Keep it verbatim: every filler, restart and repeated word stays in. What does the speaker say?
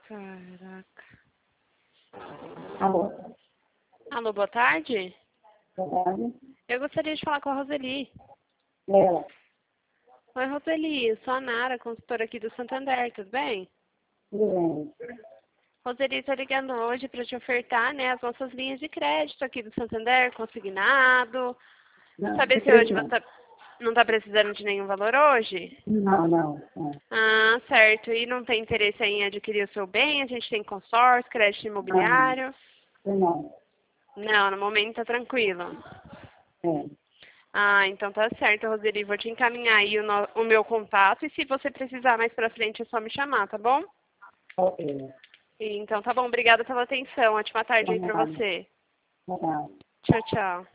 Caraca. Alô? Alô, boa tarde? Boa tarde. Eu gostaria de falar com a Roseli. Ela. Oi, Roseli, eu sou a Nara, consultora aqui do Santander, tudo bem? Tudo bem. Roseli, estou ligando hoje para te ofertar, né, as nossas linhas de crédito aqui do Santander, consignado. Não, Saber se hoje não. você não está precisando de nenhum valor hoje? Não, não. não. Ah, certo. E não tem interesse em adquirir o seu bem? A gente tem consórcio, crédito imobiliário? Não, não. Não, no momento tá tranquilo. É. Ah, então tá certo, Roseli. Vou te encaminhar aí o, no- o meu contato e se você precisar mais pra frente é só me chamar, tá bom? Ok. Então tá bom, obrigada pela atenção. Ótima tarde aí pra Obrigada. você. Obrigada. Tchau, tchau.